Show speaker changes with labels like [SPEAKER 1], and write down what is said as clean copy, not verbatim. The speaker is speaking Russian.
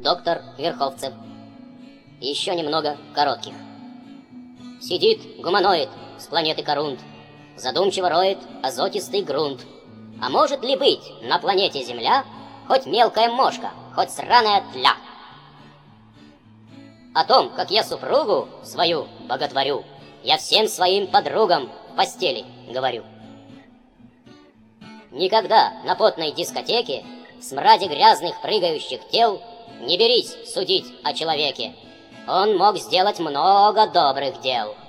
[SPEAKER 1] доктор Верховцев. Еще немного коротких. Сидит гуманоид с планеты Корунд, задумчиво роет азотистый грунт. А может ли быть на планете Земля хоть мелкая мошка, хоть сраная тля? О том, как я супругу свою боготворю, я всем своим подругам в постели говорю. Никогда на потной дискотеке в смраде грязных прыгающих тел не берись судить о человеке. Он мог сделать много добрых дел.